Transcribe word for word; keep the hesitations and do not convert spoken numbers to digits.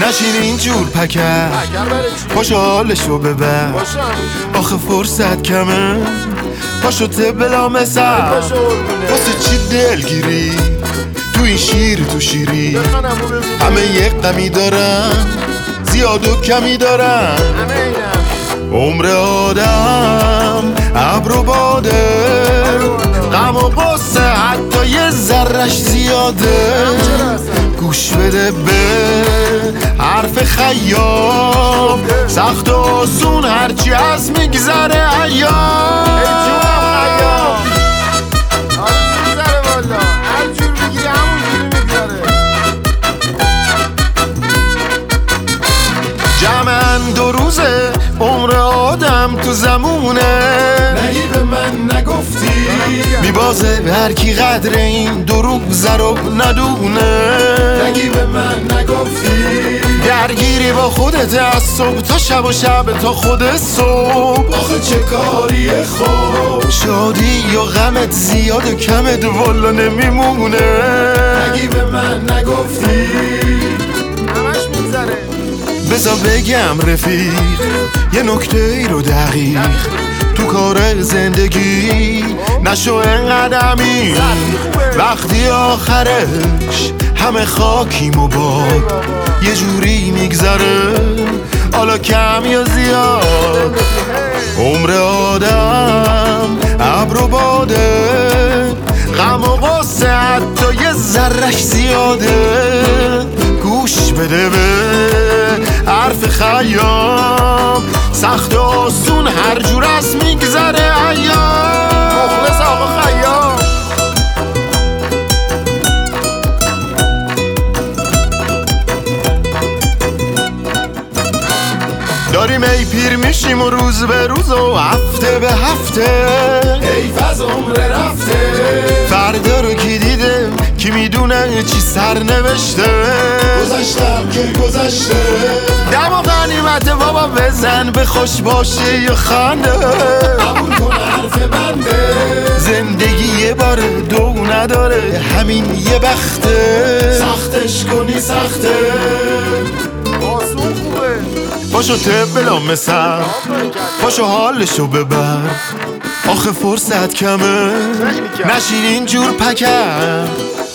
نشین اینجور پکر پاشو حالشو ببر آخه فرصت کمه پاشو بلا مثل واسه چی دلگیری تو این شیر تو شیری همه یک غمی دارن زیاد و کمی دارن عمر آدم ابر و باده غم و غصه حتی یه ذرش زیاده گوش بده به حرف خیام سخت و آسون هرچی از میگذره ایام جمعن دو روزه عمر آدم تو زمونه نگی به من نگفتی میبازه هر کی قدر این دو روزه رو ندونه نگی به من نگفتی درگیری با خودت از صبح تا شب و شب تا خود صبح آخه چه کاری خوب شادی یا غمت زیاد و کمت والا نمیمونه نگی به من نگفتی همش میگذره بذار بگم رفیق یه نکته ای رو دقیق تو کار زندگی نشو انقدمی وقتی آخرش همه خاکیم و باد یه جوری میگذره حالا کم یا زیاد عمر آدم ابر و باده غم و غصه حتی یه ذرش زیاده گوش بده به حرف خیام سخت و آسون هر جور از میگذره ایام مخلص آقا خیام داریم ای پیر میشیم و روز به روز و هفته به هفته حیف از عمر رفته فردا رو کی دیده کی میدونه چی سر نوشته گذشتم که گذشته دم و غنیمت بابا بزن به خوش باشی یا خنده قبول کن حرف بنده زندگی یه باره دو نداره همین یه بخته سختش کنی سخته آسون خوبه پاشو بلا مثل پاشو حالشو ببر آخه فرصت کمه نشین اینجور پکر